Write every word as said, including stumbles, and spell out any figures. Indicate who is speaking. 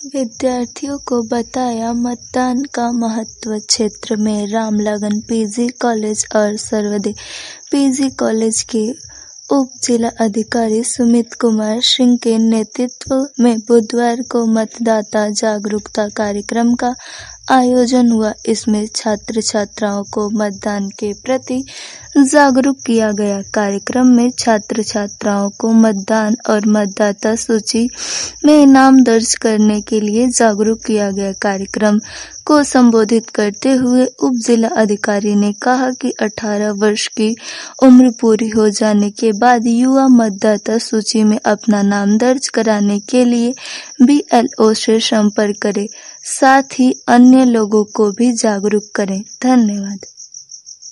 Speaker 1: विद्यार्थियों को बताया मतदान का महत्व। क्षेत्र में रामलगन पीजी कॉलेज और सर्वोदय पीजी कॉलेज के उप जिला अधिकारी सुमित कुमार सिंह के नेतृत्व में बुधवार को मतदाता जागरूकता कार्यक्रम का आयोजन हुआ। इसमें छात्र छात्राओं को मतदान के प्रति जागरूक किया गया। कार्यक्रम में छात्र छात्राओं को मतदान और मतदाता सूची में नाम दर्ज करने के लिए जागरूक किया गया। कार्यक्रम को संबोधित करते हुए उप जिला अधिकारी ने कहा कि अठारह वर्ष की उम्र पूरी हो जाने के बाद युवा मतदाता सूची में अपना नाम दर्ज कराने के लिए बीएलओ से संपर्क करें, साथ ही अन्य लोगों को भी जागरूक करें। धन्यवाद।